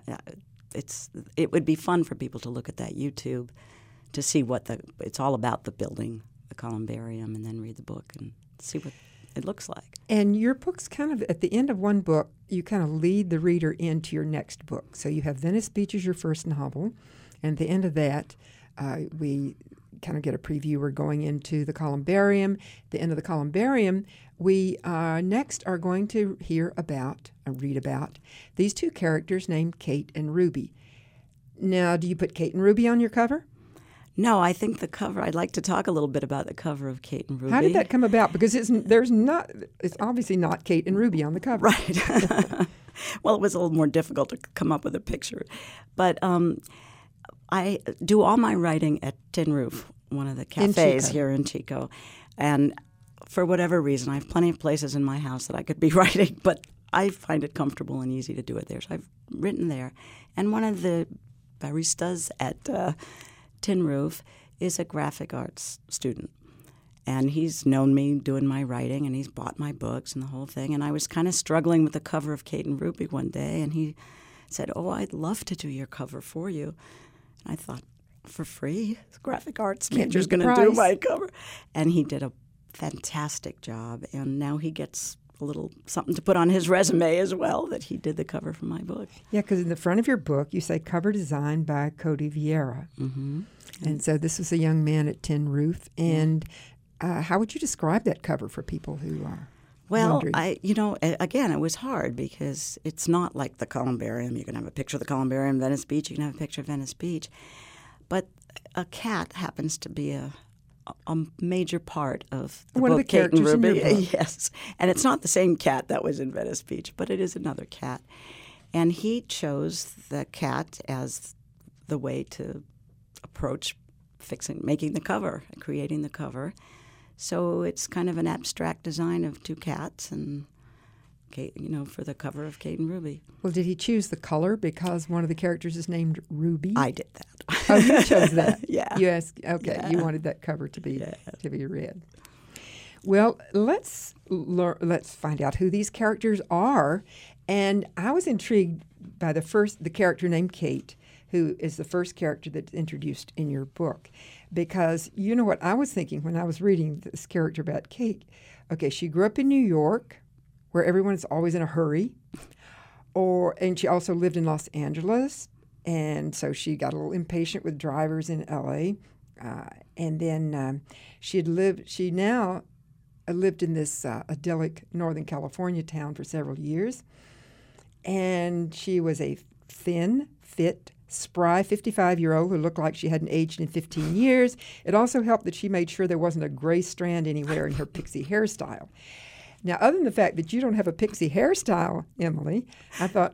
it would be fun for people to look at that YouTube to see what it's all about, the building, the columbarium, and then read the book and see what it looks like. And your book's kind of, at the end of one book, you kind of lead the reader into your next book. So you have Venice Beach as your first novel, and at the end of that, we kind of get a preview. We're going into the columbarium. At the end of the columbarium, we next are going to read about these two characters named Kate and Ruby. Now, do you put Kate and Ruby on your cover? No, I think the cover, I'd like to talk a little bit about the cover of Kate and Ruby. How did that come about? Because it's obviously not Kate and Ruby on the cover. Right. Well, it was a little more difficult to come up with a picture. But I do all my writing at Tin Roof, one of the cafes here in Chico. And for whatever reason, I have plenty of places in my house that I could be writing, but I find it comfortable and easy to do it there. So I've written there. And one of the baristas at Tin Roof is a graphic arts student. And he's known me doing my writing, and he's bought my books and the whole thing. And I was kind of struggling with the cover of Kate and Ruby one day, and he said, "Oh, I'd love to do your cover for you." And I thought, for free? Graphic arts major's going to do my cover. And he did a fantastic job, and now he gets a little something to put on his resume as well, that he did the cover for my book. Yeah, because in the front of your book, you say cover design by Cody Vieira. Mm-hmm. And so this was a young man at Tin Roof. And how would you describe that cover for people who are wondering? Again, it was hard because it's not like the columbarium. You can have a picture of the columbarium, Venice Beach. You can have a picture of Venice Beach. But a cat happens to be a major part of the one book, of the characters Kate and Ruby. in your book. Yes, and it's not the same cat that was in Venice Beach, but it is another cat. And he chose the cat as the way to approach making the cover, creating the cover. So it's kind of an abstract design of two cats, and Kate, for the cover of Kate and Ruby. Well, did he choose the color because one of the characters is named Ruby? I did that. Oh, you chose that. Yeah. You asked. Okay, Yeah. you wanted that cover to be read. Well, let's find out who these characters are. And I was intrigued by the character named Kate, who is the first character that's introduced in your book, because you know what I was thinking when I was reading this character about Kate. Okay, she grew up in New York, where everyone is always in a hurry, and she also lived in Los Angeles. And so she got a little impatient with drivers in L.A. And then she now lived in this idyllic Northern California town for several years. And she was a thin, fit, spry 55-year-old who looked like she hadn't aged in 15 years. It also helped that she made sure there wasn't a gray strand anywhere in her pixie hairstyle. Now, other than the fact that you don't have a pixie hairstyle, Emily, I thought,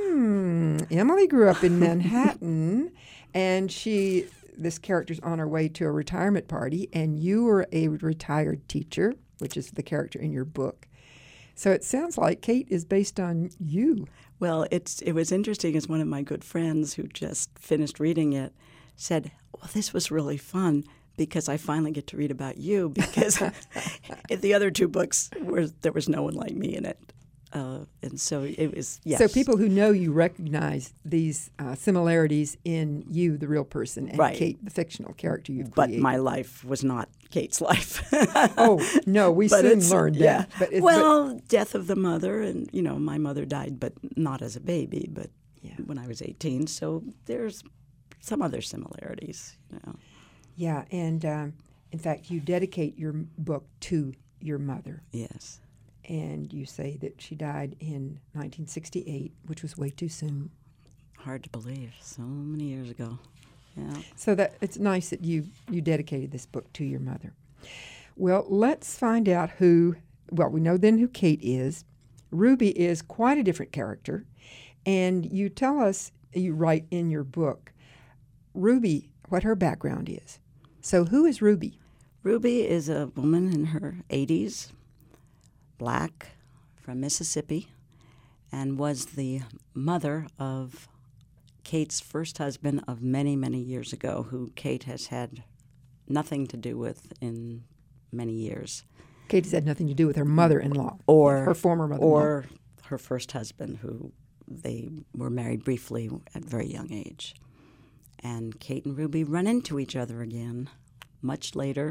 Emily grew up in Manhattan, and this character's on her way to a retirement party, and you were a retired teacher, which is the character in your book. So it sounds like Kate is based on you. Well, it was interesting as one of my good friends who just finished reading it said, well, this was really fun because I finally get to read about you, because in the other 2 books there was no one like me in it. And so it was, yes. So people who know you recognize these similarities in you, the real person, and Right. Kate, the fictional character you've But created. my life was not Kate's life. Oh, no, we But soon it's- learned yeah. that. But Well, death of the mother, and, my mother died, but not as a baby, but Yeah. when I was 18. So there's some other similarities, yeah, and in fact, you dedicate your book to your mother. Yes. And you say that she died in 1968, which was way too soon. Hard to believe. So many years ago. Yeah. So that it's nice that you dedicated this book to your mother. Well, let's find out we know then who Kate is. Ruby is quite a different character. And you tell us, you write in your book, Ruby, what her background is. So who is Ruby? Ruby is a woman in her 80s, black, from Mississippi, and was the mother of Kate's first husband of many, many years ago, who Kate has had nothing to do with in many years. Kate has had nothing to do with her mother-in-law, Or her former mother-in-law. Or her first husband, who they were married briefly at a very young age. And Kate and Ruby run into each other again much later,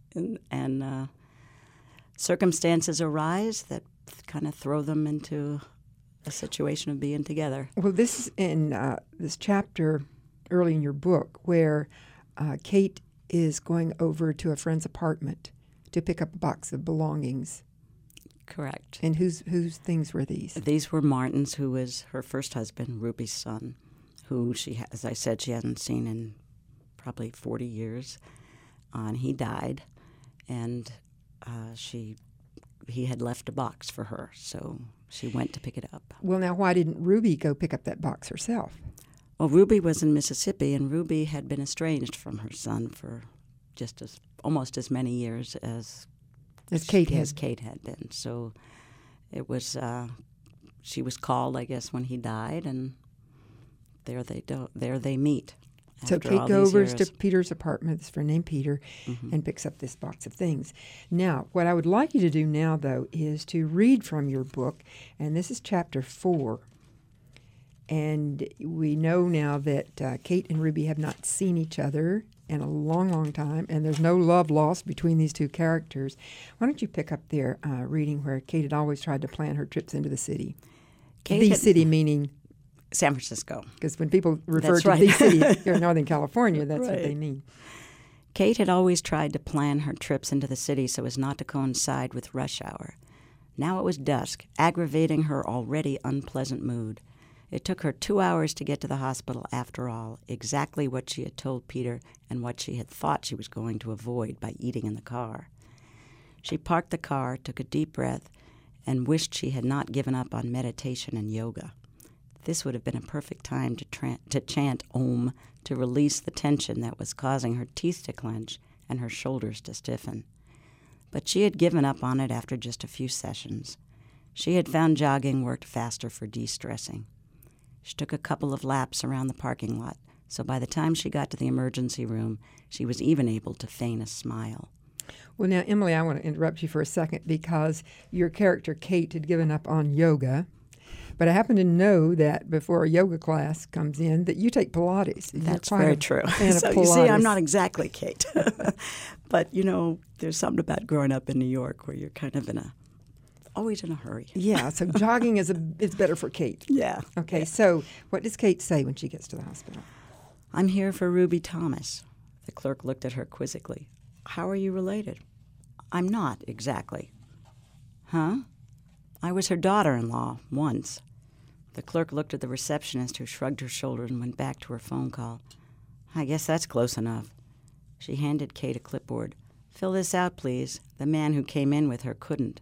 and circumstances arise that kind of throw them into a situation of being together. Well, this is in this chapter early in your book where Kate is going over to a friend's apartment to pick up a box of belongings. Correct. And whose things were these? These were Martin's, who was her first husband, Ruby's son, who as I said, she hadn't seen in probably 40 years. And he died, and he had left a box for her, so she went to pick it up. Well, now, why didn't Ruby go pick up that box herself? Well, Ruby was in Mississippi, and Ruby had been estranged from her son for just almost as many years as Kate had been. So it was she was called, I guess, when he died, and there they meet. So after Kate all goes these to years. Peter's apartment, this friend named Peter, and picks up this box of things. Now, what I would like you to do now, though, is to read from your book, and this is chapter 4. And we know now that Kate and Ruby have not seen each other in a long, long time, and there's no love lost between these two characters. Why don't you pick up there reading where Kate had always tried to plan her trips into the city? City meaning San Francisco. because when people refer That's to right. the city here in Northern California, that's what Right. they mean. Kate had always tried to plan her trips into the city so as not to coincide with rush hour. Now it was dusk, aggravating her already unpleasant mood. It took her 2 hours to get to the hospital after all, exactly what she had told Peter and what she had thought she was going to avoid by eating in the car. She parked the car, took a deep breath, and wished she had not given up on meditation and yoga. This would have been a perfect time to chant Om to release the tension that was causing her teeth to clench and her shoulders to stiffen. But she had given up on it after just a few sessions. She had found jogging worked faster for de-stressing. She took a couple of laps around the parking lot, so by the time she got to the emergency room, she was even able to feign a smile. Well, now, Emily, I want to interrupt you for a second because your character, Kate, had given up on yoga. But I happen to know that before a yoga class comes in, that you take Pilates. You're That's quite very a true. fan of So you see, I'm Pilates. not exactly Kate. But, there's something about growing up in New York where you're kind of always in a hurry. Yeah, so jogging is better for Kate. Yeah. Okay, so what does Kate say when she gets to the hospital? I'm here for Ruby Thomas. The clerk looked at her quizzically. How are you related? I'm not, exactly. Huh? I was her daughter-in-law, once. The clerk looked at the receptionist, who shrugged her shoulders and went back to her phone call. I guess that's close enough. She handed Kate a clipboard. Fill this out, please. The man who came in with her couldn't.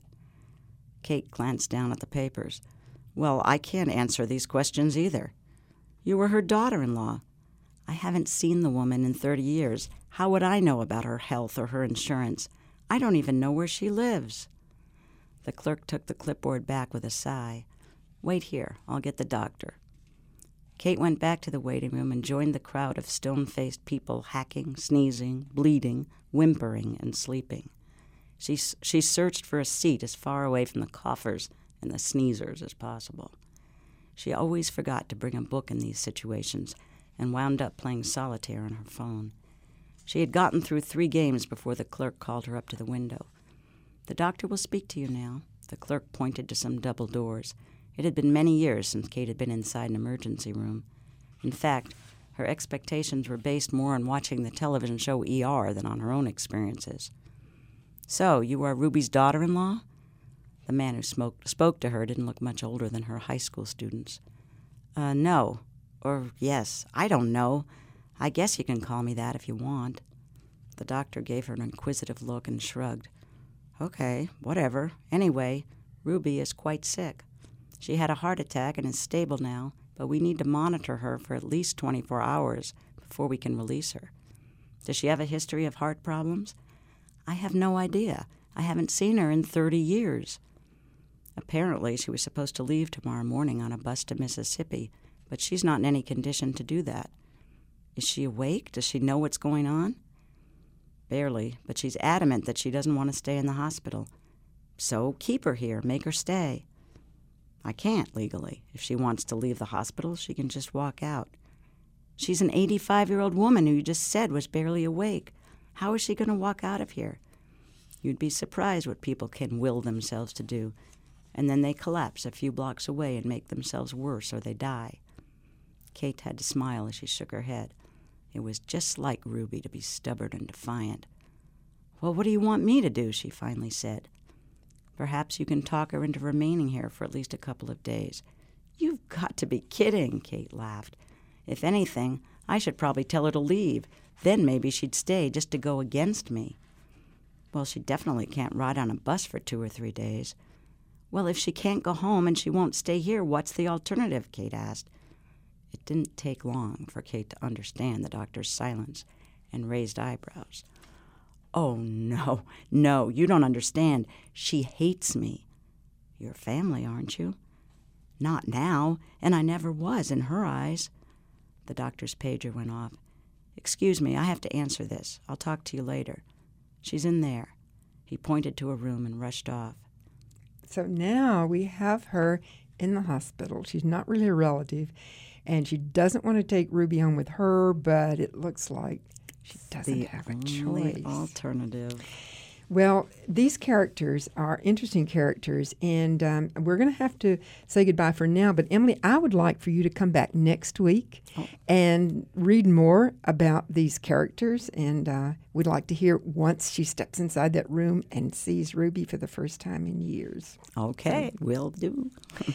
Kate glanced down at the papers. Well, I can't answer these questions either. You were her daughter-in-law. I haven't seen the woman in 30 years. How would I know about her health or her insurance? I don't even know where she lives. The clerk took the clipboard back with a sigh. Wait here. I'll get the doctor. Kate went back to the waiting room and joined the crowd of stone-faced people hacking, sneezing, bleeding, whimpering, and sleeping. She searched for a seat as far away from the coughers and the sneezers as possible. She always forgot to bring a book in these situations and wound up playing solitaire on her phone. She had gotten through 3 games before the clerk called her up to the window. "The doctor will speak to you now." The clerk pointed to some double doors. It had been many years since Kate had been inside an emergency room. In fact, her expectations were based more on watching the television show ER than on her own experiences. "So, you are Ruby's daughter-in-law?" The man who spoke to her didn't look much older than her high school students. No. Or yes, I don't know. I guess you can call me that if you want." The doctor gave her an inquisitive look and shrugged. "Okay, whatever. Anyway, Ruby is quite sick. She had a heart attack and is stable now, but we need to monitor her for at least 24 hours before we can release her. Does she have a history of heart problems?" "I have no idea. I haven't seen her in 30 years. Apparently, she was supposed to leave tomorrow morning on a bus to Mississippi, but she's not in any condition to do that. Is she awake? Does she know what's going on?" "Barely, but she's adamant that she doesn't want to stay in the hospital. So keep her here, make her stay." "I can't legally. If she wants to leave the hospital, she can just walk out." "She's an 85-year-old woman who you just said was barely awake. How is she going to walk out of here?" "You'd be surprised what people can will themselves to do, and then they collapse a few blocks away and make themselves worse, or they die." Kate had to smile as she shook her head. It was just like Ruby to be stubborn and defiant. "Well, what do you want me to do?" she finally said. "Perhaps you can talk her into remaining here for at least a couple of days." "You've got to be kidding," Kate laughed. "If anything, I should probably tell her to leave. Then maybe she'd stay just to go against me." "Well, she definitely can't ride on a bus for 2 or 3 days." "Well, if she can't go home and she won't stay here, what's the alternative?" Kate asked. It didn't take long for Kate to understand the doctor's silence and raised eyebrows. "Oh, no, you don't understand. She hates me." "You're family, aren't you?" "Not now, and I never was in her eyes." The doctor's pager went off. "Excuse me, I have to answer this. I'll talk to you later. She's in there." He pointed to a room and rushed off. So now we have her in the hospital. She's not really a relative, and she doesn't want to take Ruby home with her, but it looks like she doesn't have a choice. The alternative. Well, these characters are interesting characters, and we're going to have to say goodbye for now. But, Emily, I would like for you to come back next week and read more about these characters, and we'd like to hear once she steps inside that room and sees Ruby for the first time in years. Okay, will do.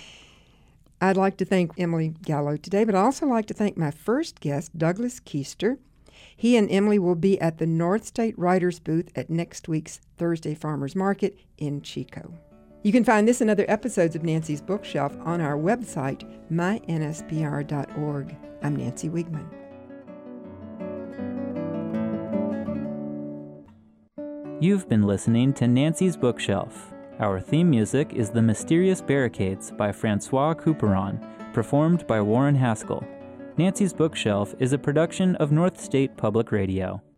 I'd like to thank Emily Gallo today, but I'd also like to thank my first guest, Douglas Keister. He and Emily will be at the North State Writers booth at next week's Thursday Farmers Market in Chico. You can find this and other episodes of Nancy's Bookshelf on our website, mynspr.org. I'm Nancy Wiegman. You've been listening to Nancy's Bookshelf. Our theme music is The Mysterious Barricades by Francois Couperin, performed by Warren Haskell. Nancy's Bookshelf is a production of North State Public Radio.